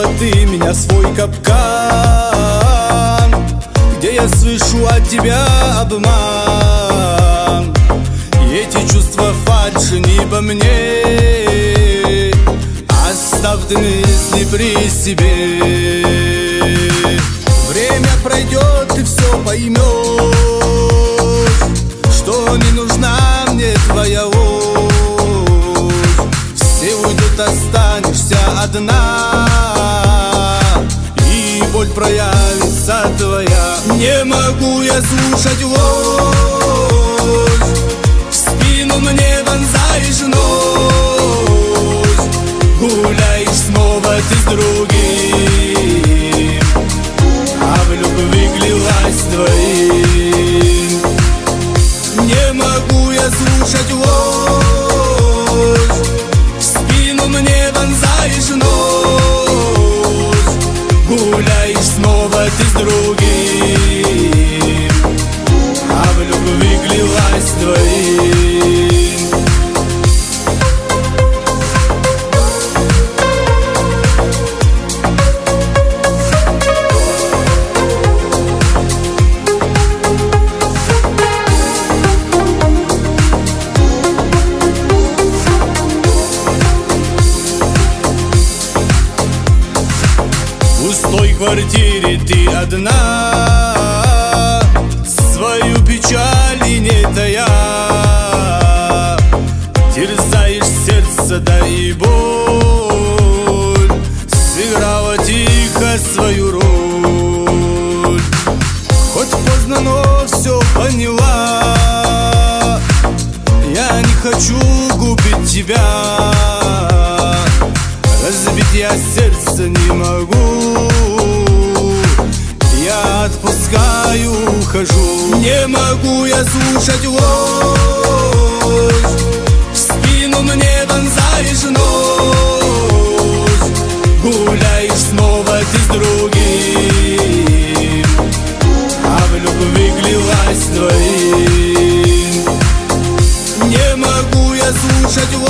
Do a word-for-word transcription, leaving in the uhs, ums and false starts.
Заманила ты меня в свой капкан, где я слышу от тебя обман. И эти чувства фальши не по мне, оставь ты мысли при себе. Время пройдет, ты все поймешь, что не нужна мне твоя ложь. Все уйдут, останешься одна, и боль проявится твоя. Не могу я слушать ложь, в спину мне вонзаешь нож. Гуляешь снова ты с другим, а в любви клялась твоим. Не могу я слушать ложь, в спину мне вонзаешь нож. Гуляешь снова ты с другим, а в любви клялась твоим. В пустой квартире ты одна, свою печаль и не тая, терзаешь сердце, да и боль, сыграла тихо свою роль. Хоть поздно, но все поняла, я не хочу губить тебя. Разбить я сердце не могу, я отпускаю, ухожу. Не могу я слушать ложь, в спину мне вонзаешь нож. Гуляешь снова ты с другим, а в любви клялась твоим. Не могу я слушать ложь,